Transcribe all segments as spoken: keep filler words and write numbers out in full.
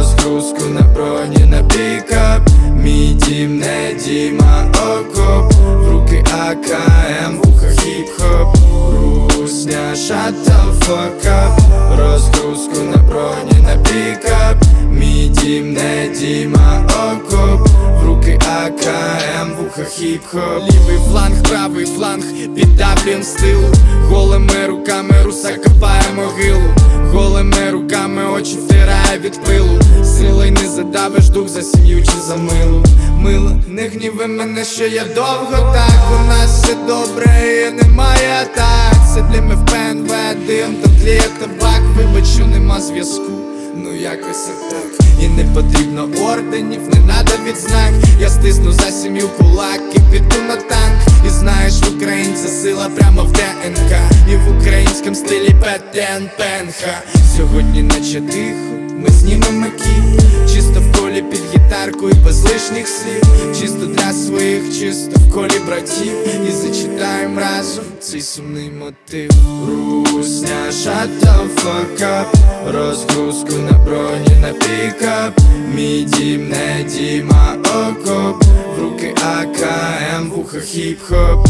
розгрузку на броні, на пікап. Мій дім не дім, а окоп. В руки а ка ем, вуха хіп-хоп. Русня, shut the fuck up. Розгрузку на броні, на пікап. Мій дім не дім, а окоп. В руки а ка ем, вуха хіп-хоп. Лівий фланг, правий фланг, піддавлюєм з тилу. Голими руками руса копає могилу. Голими руками очі втирає від пилу. Силою не задавиш дух за сім'ю чи за милу. Мило, не гніви мене, що я довго так. У нас все добре і немає атак. Сидимо в пе ен ве, дим, там тліє табак. Вибач, що нема зв'язку, ну якось так. І не потрібно орденів, не надо відзнак. Я стисну за сім'ю кулак і піду на танк. І знаєш, в українця сила прямо в де ен ка. І в українському стилі петен пенха. Сьогодні наче тихо, ми знімемо кіт. Чисто в колі під гітарку і без лишніх слів. Чисто для своїх, чисто в колі братів. І зачитаємо разом цей сумний мотив. Русня, shut the fuck up. Розгрузку на броні, на пікап. Мій дім не дім, а окоп. В руки а ка ем, вуха хіп-хоп.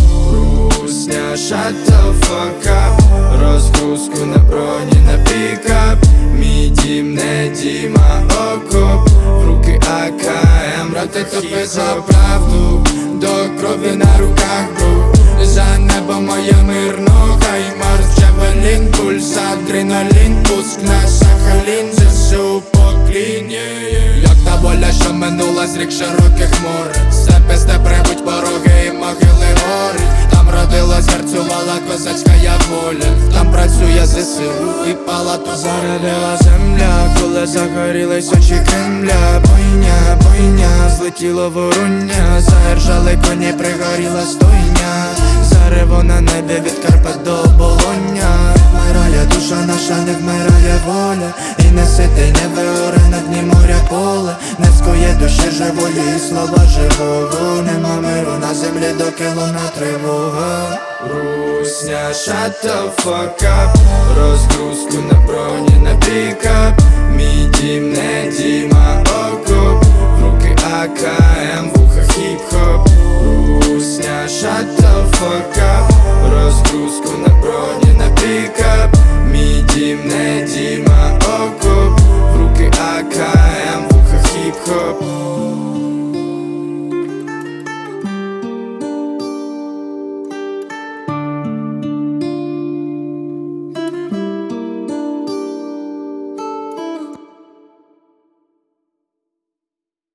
Русня, shut the fuck up. Розгрузку на броні, на пікап. Мій дім не дім, а окоп. В руки а ка ем, брате, топи за правду. До крові на руках, бро. За небо моє мирно, хай Марс, Джавелін, пульс, адреналін, пуск на Сахалін, зе се у поклін. Як та воля, що минула з рік широких море. Все пизде прибуть пороги і могили гори. Там родилась, гарцювала козацька воля. Там працює зе се у і палату зарядила земля. Коли загорілись очі Кремля. Бойня, бойня, злетіло воруння. Заіржали коні, пригоріла стойня. Зарево на небі від Карпат до Оболоня. Вмирає душа наша, не вмирає воля. І не ситий, не виоре на дні моря поле. Не скоє душі живої і слова живого. Нема миру на землі, доки луна тривога. Русня, shut the fuck up. Розгрузку на броні, на пікап. Мій